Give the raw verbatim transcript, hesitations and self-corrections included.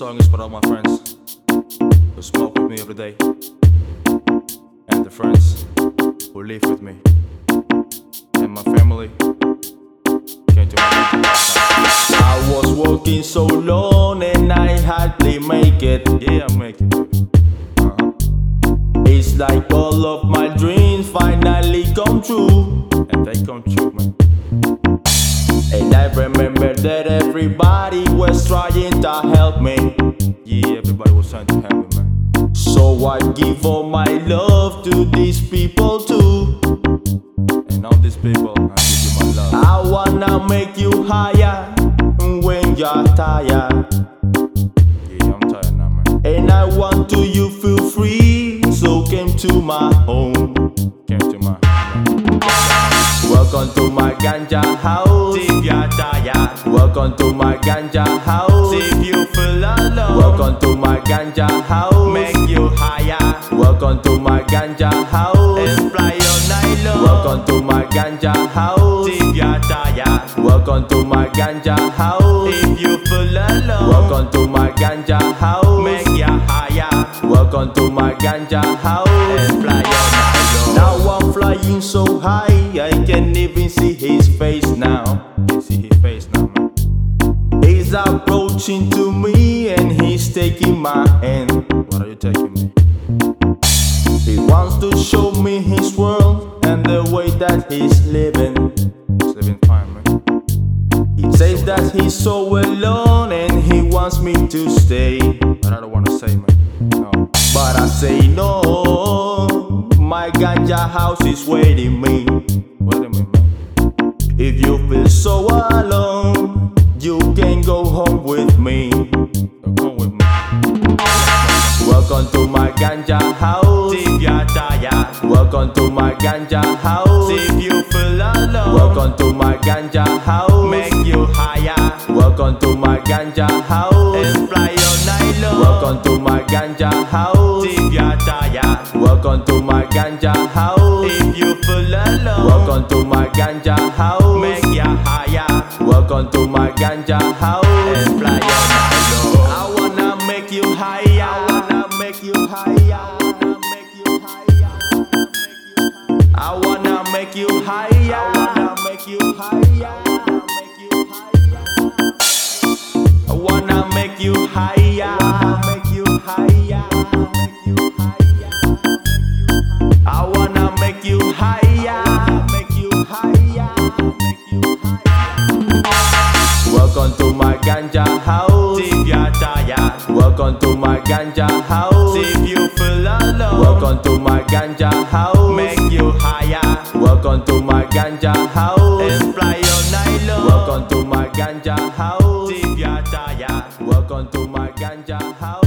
song is for all my friends who smoke with me every day, and the friends who live with me, and my family came to my I was walking so long and I hardly make it. Yeah, I make it. Uh-huh. It's like all of my dreams finally come true, And they come true, man. and I remember that everybody was trying to help me. Yeah, everybody was trying to help me, man. So I give all my love to these people too. And all these people, I give you my love. I wanna make you higher when you're tired, Yeah, I'm tired now, man. and I want to you feel free. So came to my home. Came to my Welcome to my ganja house. If you're tired, welcome to my ganja house. If you feel alone, welcome to my ganja house. Make you higher. Welcome to my ganja house. And fly all night long. Welcome to my ganja house. If you're tired, welcome to my ganja house. If you feel alone, welcome to my ganja house. Make you higher. Welcome to my ganja house. And fly all night long. Now I'm flying so high, I can't even see his face now. You see his face now, man. He's approaching to me and he's taking my hand. What are you taking me? He wants to show me his world and the way that he's living. He's living fine, man. He says that he's so alone and he wants me to stay. But I don't wanna say, man. No. But I say no, my ganja house is waiting me. Wait a minute, man. If you feel so alone, you can go home with me. So come with me. Welcome to my ganja house. If you're tired, welcome to my ganja house. If you feel alone, welcome to my ganja house. Make you higher. Welcome to my ganja house. And fly all night long. Welcome to my ganja house. If you're tired, welcome to my ganja house. If you feel alone, welcome to my ganja house. Make you higher. Welcome to my ganja house. And fly all night long. I wanna make you higher. I wanna make you higher. I wanna make you higher. I wanna make you higher. I wanna make you higher. I wanna make you higher. Welcome to my ganja house. If you're tired, welcome to my ganja house. If you feel alone, welcome to my ganja house. Make you higher. Welcome to my ganja house. And fly all night long. Welcome to my ganja house. If you're tired, welcome to my ganja house.